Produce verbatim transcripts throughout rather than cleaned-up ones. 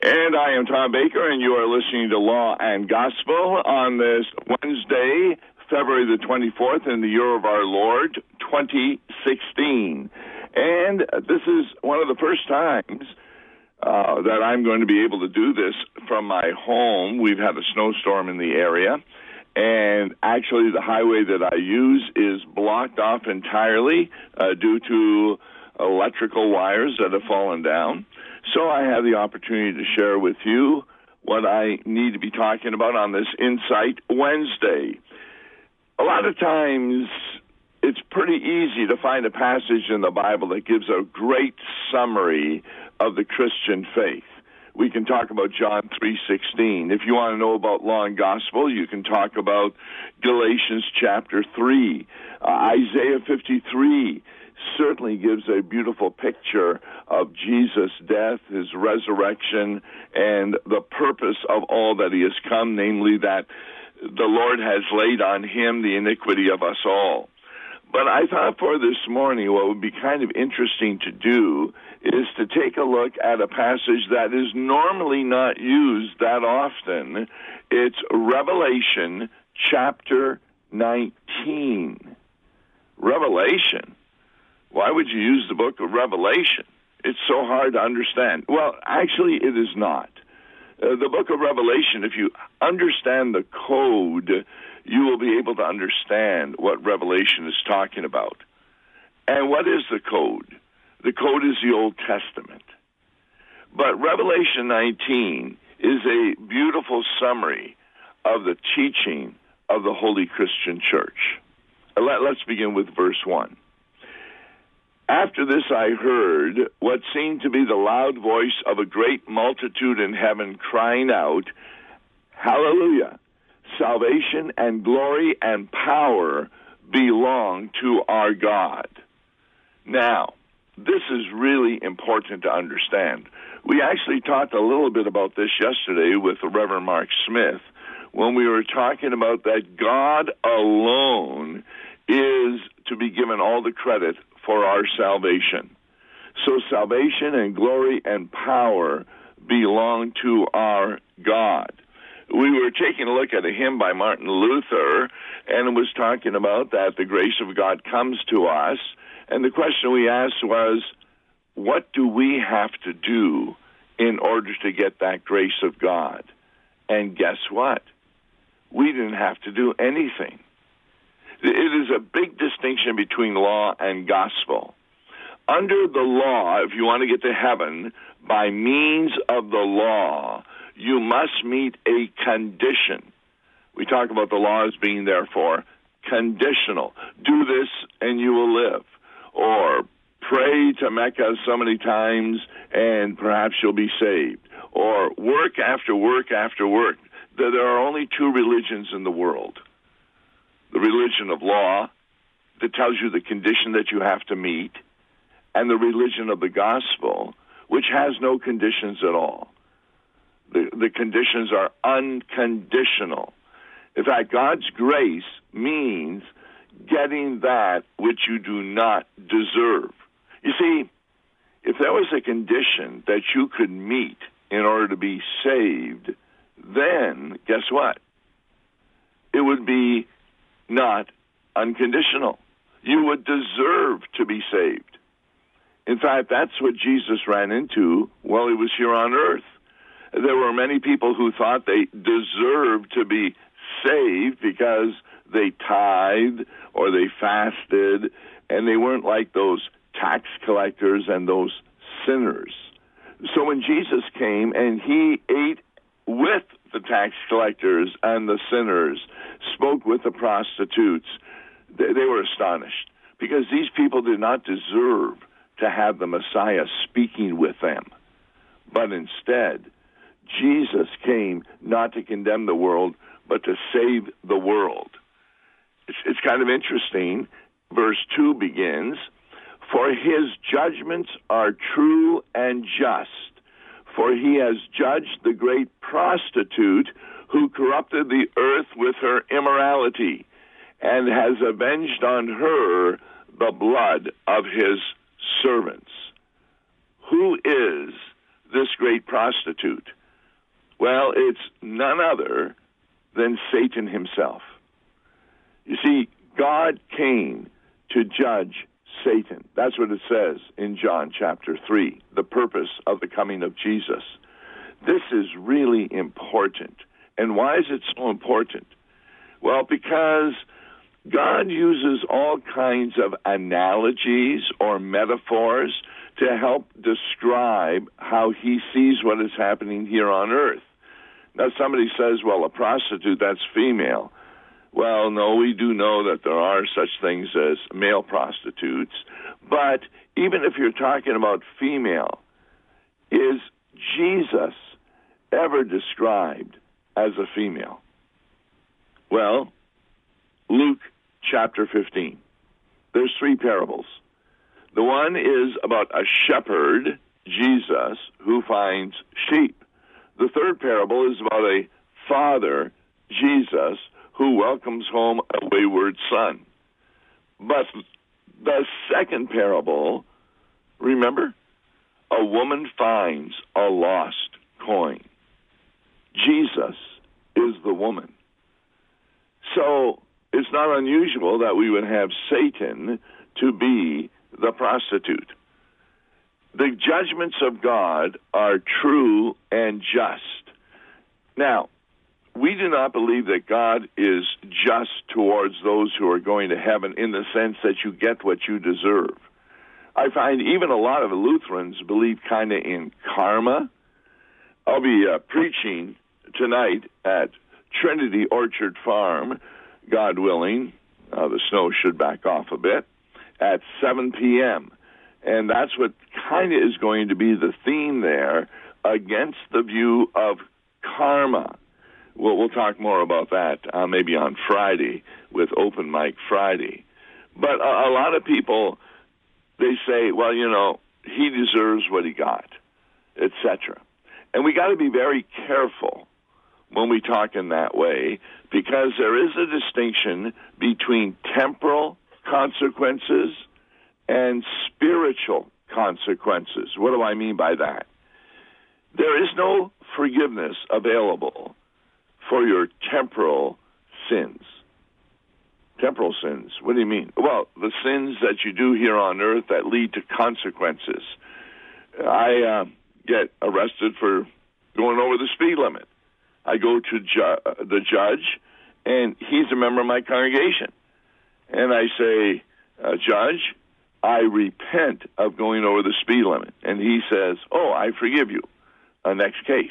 And I am Tom Baker, and you are listening to Law and Gospel on this Wednesday, February the twenty-fourth, in the year of our Lord, twenty sixteen. And this is one of the first times uh, that I'm going to be able to do this from my home. We've had a snowstorm in the area, and actually the highway that I use is blocked off entirely uh, due to electrical wires that have fallen down. So I have the opportunity to share with you what I need to be talking about on this Insight Wednesday. A lot of times it's pretty easy to find a passage in the Bible that gives a great summary of the Christian faith. We can talk about John three sixteen. If you want to know about law and gospel, you can talk about Galatians chapter three. Uh, Isaiah fifty-three certainly gives a beautiful picture of Jesus' death, his resurrection, and the purpose of all that he has come, namely that the Lord has laid on him the iniquity of us all. But I thought for this morning what would be kind of interesting to do is to take a look at a passage that is normally not used that often. It's Revelation chapter nineteen. Revelation? Why would you use the book of Revelation? It's so hard to understand. Well, actually, it is not. Uh, the book of Revelation, if you understand the code, you will be able to understand what Revelation is talking about. And what is the code? The code is the Old Testament. But Revelation nineteen is a beautiful summary of the teaching of the Holy Christian Church. Let, let's begin with verse one. After this I heard what seemed to be the loud voice of a great multitude in heaven crying out, Hallelujah! Salvation and glory and power belong to our God. Now, this is really important to understand. We actually talked a little bit about this yesterday with the Reverend Mark Smith when we were talking about that God alone is to be given all the credit for our salvation. So salvation and glory and power belong to our God. We were taking a look at a hymn by Martin Luther, and it was talking about that the grace of God comes to us, and the question we asked was, what do we have to do in order to get that grace of God? And guess what? We didn't have to do anything. It is a big distinction between law and gospel. Under the law, if you want to get to heaven, by means of the law, you must meet a condition. We talk about the law as being, therefore, conditional. Do this and you will live. Or pray to Mecca so many times and perhaps you'll be saved. Or work after work after work. There are only two religions in the world. The religion of law that tells you the condition that you have to meet, and the religion of the gospel, which has no conditions at all. The, the conditions are unconditional. In fact, God's grace means getting that which you do not deserve. You see, if there was a condition that you could meet in order to be saved, then guess what? It would be not unconditional. You would deserve to be saved. In fact, that's what Jesus ran into while he was here on earth. There were many people who thought they deserved to be saved because they tithed or they fasted, and they weren't like those tax collectors and those sinners. So when Jesus came and he ate with the tax collectors and the sinners, spoke with the prostitutes, they, they were astonished because these people did not deserve to have the Messiah speaking with them. But instead, Jesus came not to condemn the world, but to save the world. It's, it's kind of interesting. Verse two begins, For his judgments are true and just, for he has judged the great prostitute who corrupted the earth with her immorality, and has avenged on her the blood of his servants. Who is this great prostitute? Well, it's none other than Satan himself. You see, God came to judge Satan. That's what it says in John chapter three, the purpose of the coming of Jesus. This is really important. And why is it so important? Well, because God uses all kinds of analogies or metaphors to help describe how he sees what is happening here on earth. Now, somebody says, well, a prostitute, that's female. Well, no, we do know that there are such things as male prostitutes. But even if you're talking about female, is Jesus ever described as a female? Well, Luke chapter fifteen. There's three parables. The one is about a shepherd, Jesus, who finds sheep. The third parable is about a father, Jesus, who welcomes home a wayward son. But the second parable, remember, a woman finds a lost coin. Jesus is the woman. So it's not unusual that we would have Satan to be the prostitute. The judgments of God are true and just. Now, we do not believe that God is just towards those who are going to heaven in the sense that you get what you deserve. I find even a lot of Lutherans believe kind of in karma. I'll be uh, preaching tonight at Trinity Orchard Farm, God willing. Uh, the snow should back off a bit, at seven p.m. And that's what kind of is going to be the theme there, against the view of karma. We'll, we'll talk more about that uh, maybe on Friday with Open Mic Friday. But a, a lot of people, they say, well, you know, he deserves what he got, et cetera. And we got to be very careful when we talk in that way, because there is a distinction between temporal consequences and spiritual consequences. What do I mean by that? There is no forgiveness available for your temporal sins. Temporal sins, what do you mean? Well, the sins that you do here on earth that lead to consequences. I uh, get arrested for going over the speed limit. I go to ju- the judge, and he's a member of my congregation. And I say, uh, Judge, I repent of going over the speed limit. And he says, oh, I forgive you. Uh, next case.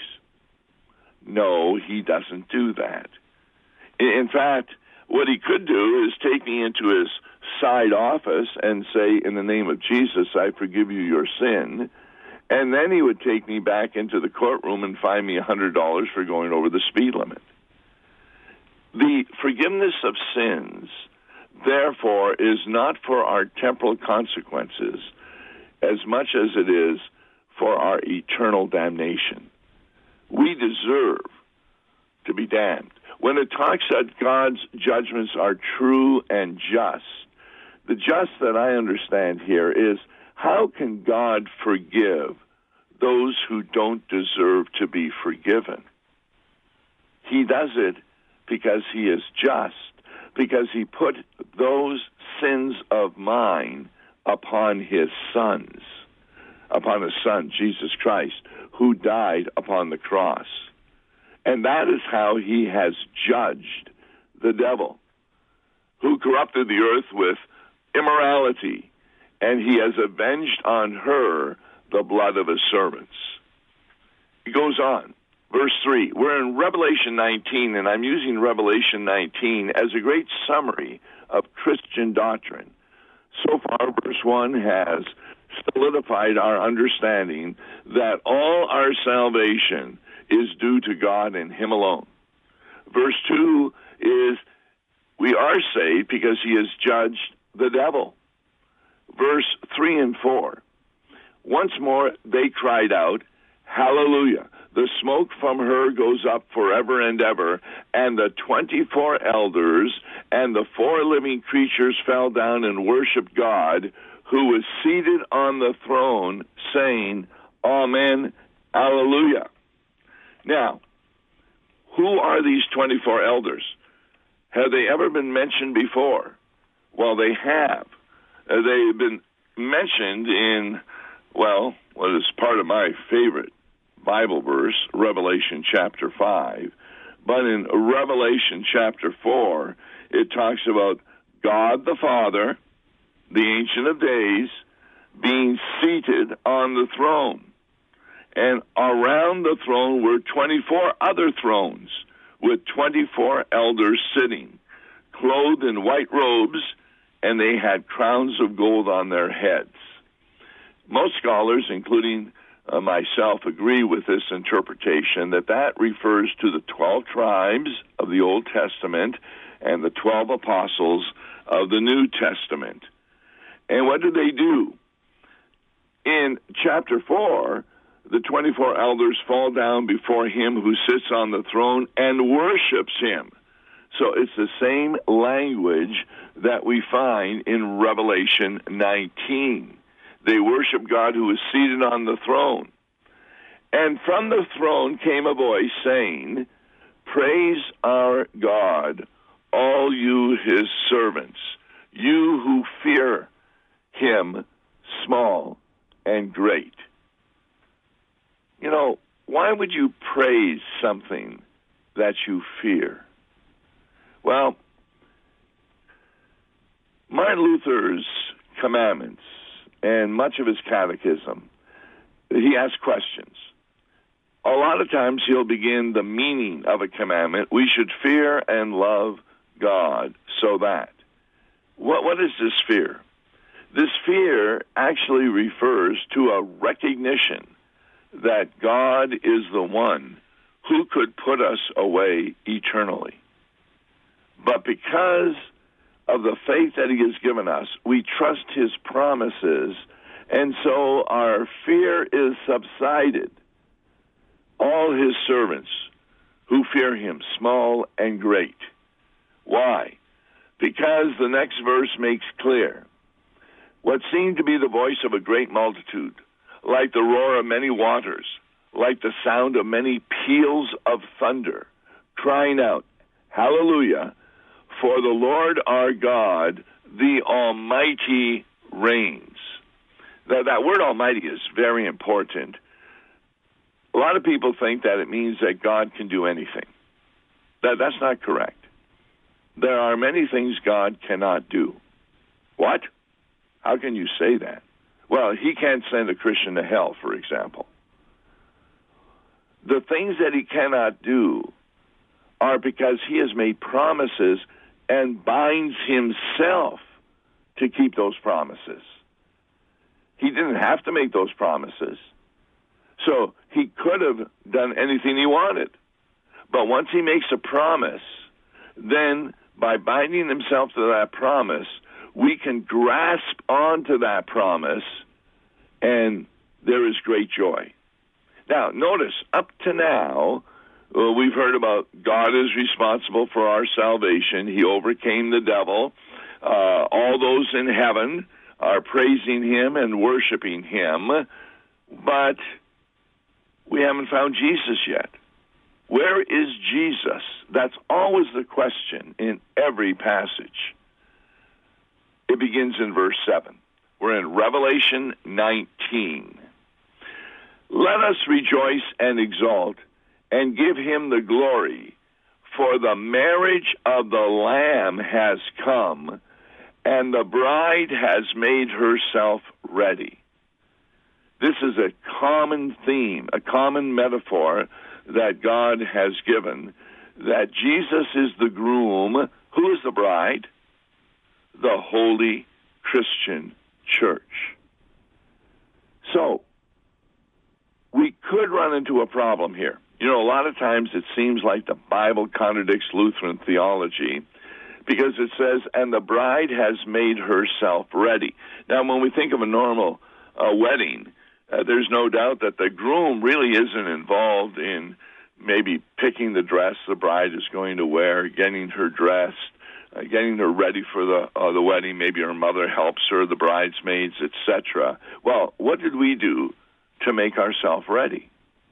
No, he doesn't do that. In, in fact, what he could do is take me into his side office and say, in the name of Jesus, I forgive you your sin. And then he would take me back into the courtroom and fine me one hundred dollars for going over the speed limit. The forgiveness of sins, therefore, is not for our temporal consequences as much as it is for our eternal damnation. We deserve to be damned. When it talks that God's judgments are true and just, the just that I understand here is, how can God forgive those who don't deserve to be forgiven? He does it because he is just, because he put those sins of mine upon his sons, upon his son, Jesus Christ, who died upon the cross. And that is how he has judged the devil, who corrupted the earth with immorality, and he has avenged on her the blood of his servants. He goes on, verse three. We're in Revelation nineteen, and I'm using Revelation nineteen as a great summary of Christian doctrine. So far, verse one has solidified our understanding that all our salvation is due to God and him alone. Verse two is, we are saved because he has judged the devil. Verse three and four, once more they cried out, hallelujah. The smoke from her goes up forever and ever, and the twenty-four elders and the four living creatures fell down and worshiped God, who was seated on the throne, saying, Amen Hallelujah. Now, who are these twenty-four elders? Have they ever been mentioned before? Well, they have. Uh, they've been mentioned in, well, what is part of my favorite Bible verse, Revelation chapter five. But in Revelation chapter four, it talks about God the Father, the Ancient of Days, being seated on the throne. And around the throne were twenty-four other thrones with twenty-four elders sitting, clothed in white robes, and they had crowns of gold on their heads. Most scholars, including uh, myself, agree with this interpretation that that refers to the twelve tribes of the Old Testament and the twelve apostles of the New Testament. And what did they do? In chapter four, the twenty-four elders fall down before him who sits on the throne and worships him. So it's the same language that we find in Revelation nineteen. They worship God who is seated on the throne. And from the throne came a voice saying, "Praise our God, all you his servants, you who fear him, small and great." You know, why would you praise something that you fear? Well, Martin Luther's commandments and much of his catechism, he asks questions. A lot of times he'll begin the meaning of a commandment. We should fear and love God so that. What, what is this fear? This fear actually refers to a recognition that God is the one who could put us away eternally. But because of the faith that he has given us, we trust his promises, and so our fear is subsided. All his servants who fear him, small and great. Why? Because the next verse makes clear what seemed to be the voice of a great multitude, like the roar of many waters, like the sound of many peals of thunder, crying out, "Hallelujah, for the Lord our God, the Almighty reigns." That, that word Almighty is very important. A lot of people think that it means that God can do anything. That, that's not correct. There are many things God cannot do. What? How can you say that? Well, he can't send a Christian to hell, for example. The things that he cannot do are because he has made promises and binds himself to keep those promises. He didn't have to make those promises. So he could have done anything he wanted. But once he makes a promise, then by binding himself to that promise, we can grasp onto that promise, and there is great joy. Now, notice, up to now, uh, we've heard about God is responsible for our salvation. He overcame the devil. Uh, all those in heaven are praising him and worshiping him, but we haven't found Jesus yet. Where is Jesus? That's always the question in every passage. It begins in verse seven. We're in Revelation nineteen. "Let us rejoice and exult and give him the glory, for the marriage of the Lamb has come, and the bride has made herself ready." This is a common theme, a common metaphor that God has given, that Jesus is the groom. Who is the bride? The Holy Christian Church. So, we could run into a problem here. You know, a lot of times it seems like the Bible contradicts Lutheran theology because it says, "and the bride has made herself ready." Now, when we think of a normal uh, wedding, uh, there's no doubt that the groom really isn't involved in maybe picking the dress the bride is going to wear, getting her dressed, uh, getting her ready for the uh, the wedding. Maybe her mother helps her, the bridesmaids, et cetera. Well, what did we do to make ourselves ready?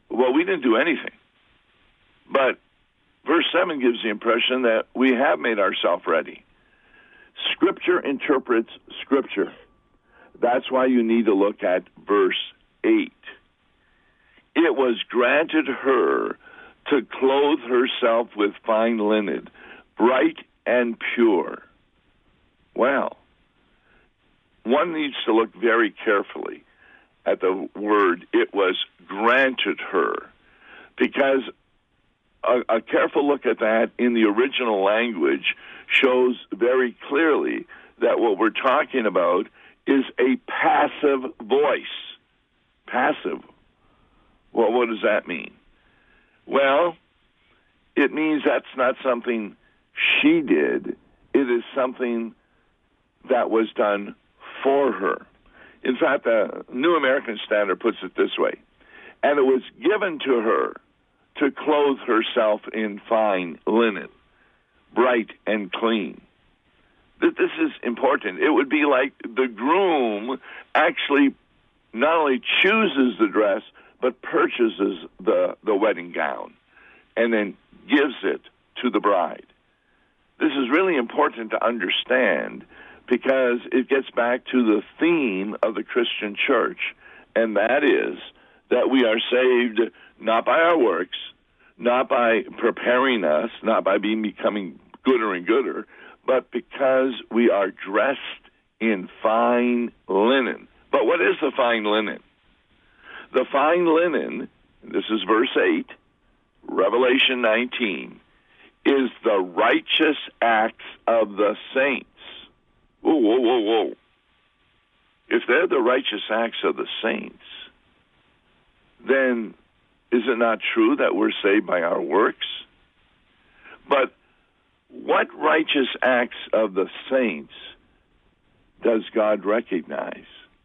Well, we didn't do anything. But verse seven gives the impression that we have made ourselves ready. Scripture interprets Scripture. That's why you need to look at verse eight. It was granted her to clothe herself with fine linen, bright and pure. Well, one needs to look very carefully at the word, it was granted her, because a, a careful look at that in the original language shows very clearly that what we're talking about is a passive voice. Passive. Well, what does that mean? Well, it means that's not something she did. It is something that was done for her. In fact, the New American Standard puts it this way, and it was given to her to clothe herself in fine linen, bright and clean. This is important. It would be like the groom actually not only chooses the dress, but purchases the, the wedding gown and then gives it to the bride. This is really important to understand because it gets back to the theme of the Christian church, and that is that we are saved not by our works, not by preparing us, not by being becoming gooder and gooder, but because we are dressed in fine linen. But what is the fine linen? The fine linen, this is verse eight, Revelation nineteen, is the righteous acts of the saints. Whoa, whoa, whoa, whoa. If they're the righteous acts of the saints, then is it not true that we're saved by our works? But what righteous acts of the saints does God recognize?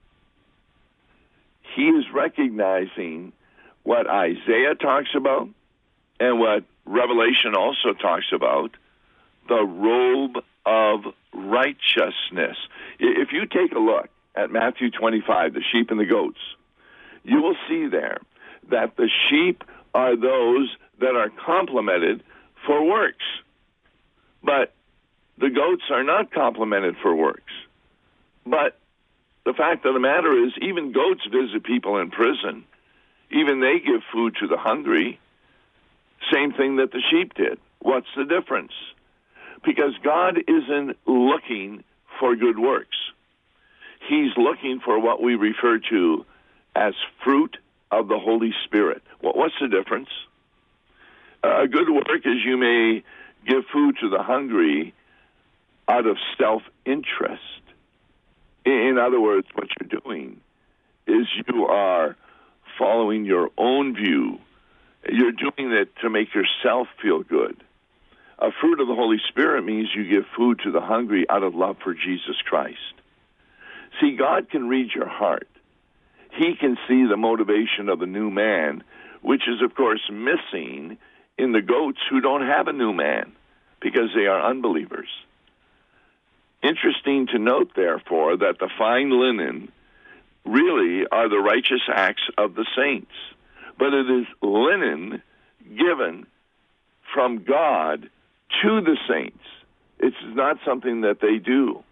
He is recognizing what Isaiah talks about and what Revelation also talks about, the robe of righteousness. If you take a look at Matthew twenty-five, the sheep and the goats, you will see there that the sheep are those that are complimented for works. But the goats are not complimented for works. But the fact of the matter is, even goats visit people in prison. Even they give food to the hungry. Same thing that the sheep did. What's the difference? Because God isn't looking for good works. He's looking for what we refer to as fruit of the Holy Spirit. Well, what's the difference? Uh, a good work is you may give food to the hungry out of self-interest. In other words, what you're doing is you are following your own view. You're doing it to make yourself feel good. A fruit of the Holy Spirit means you give food to the hungry out of love for Jesus Christ. See, God can read your heart. He can see the motivation of the new man, which is, of course, missing in the goats who don't have a new man because they are unbelievers. Interesting to note, therefore, that the fine linen really are the righteous acts of the saints. But it is linen given from God to the saints. It's not something that they do.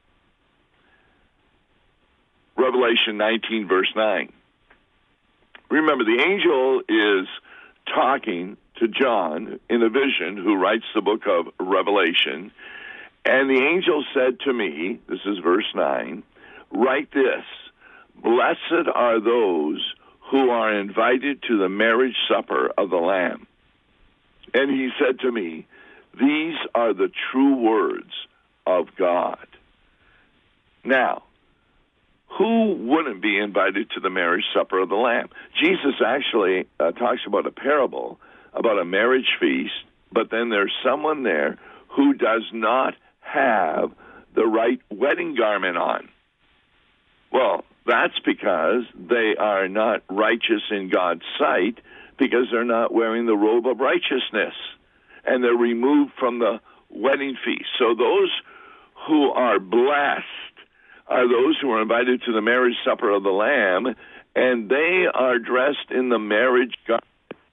Revelation nineteen, verse nine. Remember, the angel is talking to John in a vision, who writes the book of Revelation. And the angel said to me, this is verse nine, write this, blessed are those who are invited to the marriage supper of the Lamb. And he said to me, these are the true words of God. Now, who wouldn't be invited to the marriage supper of the Lamb? Jesus actually uh, talks about a parable, about a marriage feast, but then there's someone there who does not have the right wedding garment on. Well, that's because they are not righteous in God's sight, because they're not wearing the robe of righteousness, and they're removed from the wedding feast. So those who are blessed are those who are invited to the marriage supper of the Lamb, and they are dressed in the marriage garment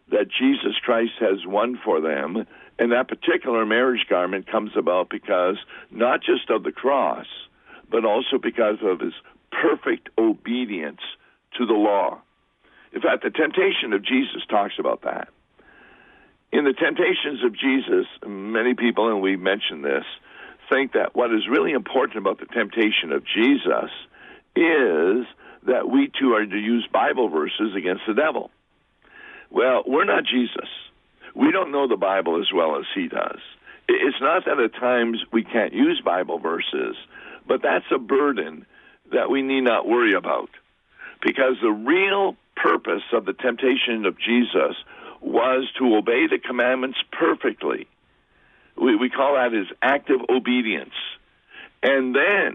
that Jesus Christ has won for them. And that particular marriage garment comes about because not just of the cross, but also because of his perfect obedience to the law. In fact, the temptation of Jesus talks about that. In the temptations of Jesus, many people, and we mentioned this, think that what is really important about the temptation of Jesus is that we too are to use Bible verses against the devil. Well, we're not Jesus. We don't know the Bible as well as he does. It's not that at times we can't use Bible verses, but that's a burden that we need not worry about. Because the real purpose of the temptation of Jesus was to obey the commandments perfectly. We, we call that his active obedience. And then,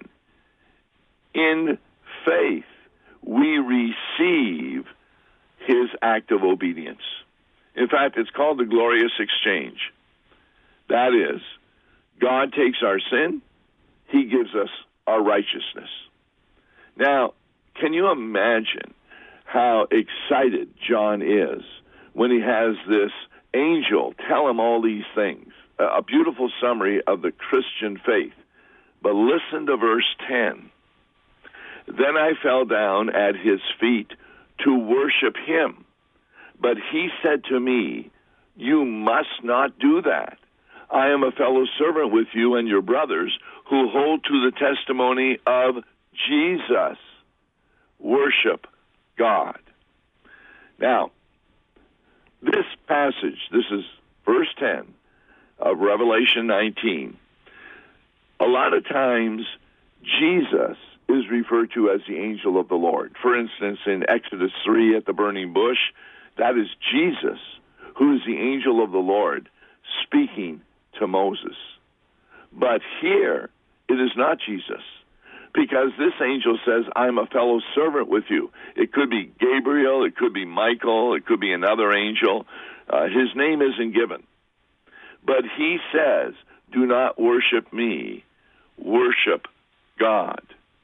in faith, we receive his active obedience. In fact, it's called the glorious exchange. That is, God takes our sin, he gives us our righteousness. Now, can you imagine how excited John is when he has this angel tell him all these things? A beautiful summary of the Christian faith. But listen to verse ten. Then I fell down at his feet to worship him. But he said to me, you must not do that. I am a fellow servant with you and your brothers who hold to the testimony of Jesus. Worship God. Now, this passage, this is verse ten of Revelation nineteen. A lot of times, Jesus is referred to as the angel of the Lord. For instance, in Exodus three at the burning bush, that is Jesus, who is the angel of the Lord, speaking to Moses. But here, it is not Jesus, because this angel says, I'm a fellow servant with you. It could be Gabriel, it could be Michael, it could be another angel. Uh, his name isn't given. But he says, do not worship me, worship God.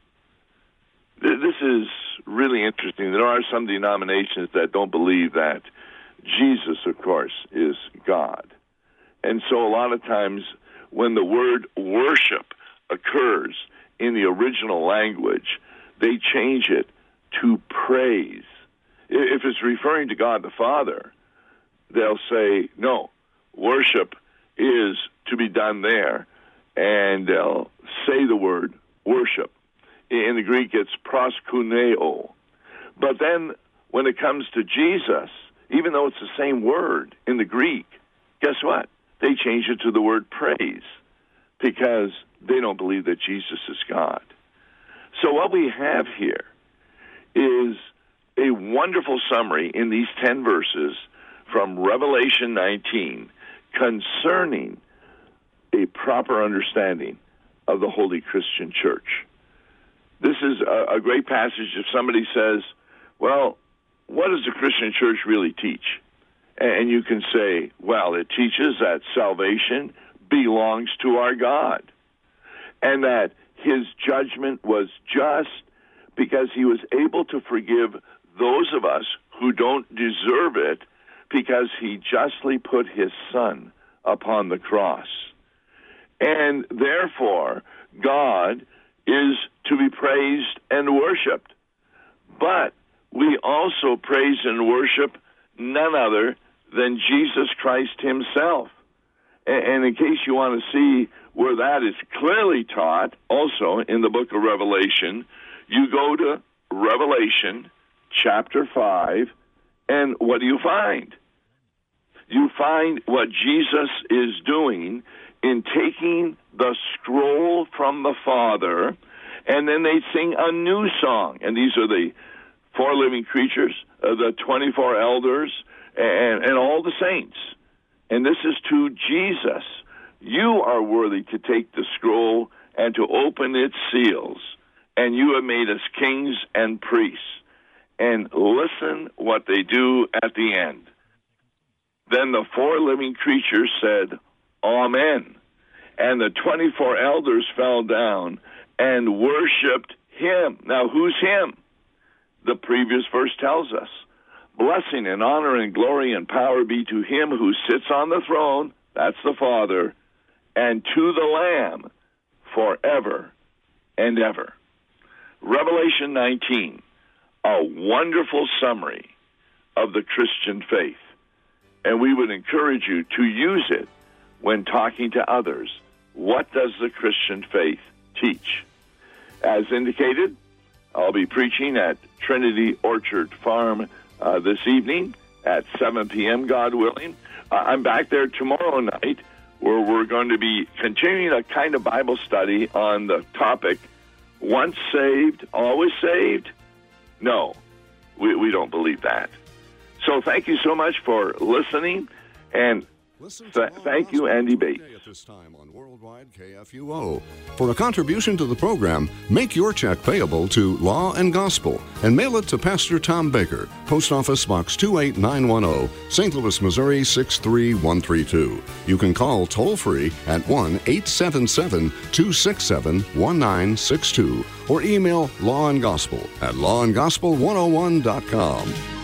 This is really interesting. There are some denominations that don't believe that Jesus, of course, is God. And so a lot of times when the word worship occurs in the original language, they change it to praise. If it's referring to God the Father, they'll say, no, worship is to be done there, and they'll say the word worship. In the Greek, it's proskuneo. But then when it comes to Jesus, even though it's the same word in the Greek, guess what? They change it to the word praise because they don't believe that Jesus is God. So what we have here is a wonderful summary in these ten verses from Revelation nineteen concerning a proper understanding of the Holy Christian Church. This is a, a great passage if somebody says, well, what does the Christian church really teach? And you can say, well, it teaches that salvation belongs to our God and that his judgment was just because he was able to forgive those of us who don't deserve it because he justly put his son upon the cross. And therefore, God is to be praised and worshiped. But we also praise and worship none other than Jesus Christ himself. And in case you want to see where that is clearly taught, also in the book of Revelation, you go to Revelation chapter five, and what do you find? You find what Jesus is doing in taking the scroll from the Father, and then they sing a new song. And these are the four living creatures, uh, the twenty-four elders, and, and all the saints. And this is to Jesus. You are worthy to take the scroll and to open its seals, and you have made us kings and priests. And listen what they do at the end. Then the four living creatures said, Amen. And the twenty-four elders fell down and worshipped him. Now, who's him? The previous verse tells us. blessing and honor and glory and power be to him who sits on the throne, that's the Father, and to the Lamb forever and ever. Revelation nineteen, a wonderful summary of the Christian faith. And we would encourage you to use it when talking to others. What does the Christian faith teach? As indicated, I'll be preaching at Trinity Orchard Farm uh, this evening at seven p.m., God willing. Uh, I'm back there tomorrow night where we're going to be continuing a kind of Bible study on the topic, once saved, always saved? No, we, we don't believe that. So thank you so much for listening, and th- thank you, Andy Bates. At this time on Worldwide K F U O. For a contribution to the program, make your check payable to Law and Gospel and mail it to Pastor Tom Baker, Post Office Box two eight nine one zero, Saint Louis, Missouri six three one three two. You can call toll-free at one eight seven seven, two six seven, one nine six two or email Law and Gospel at law and gospel one oh one dot com.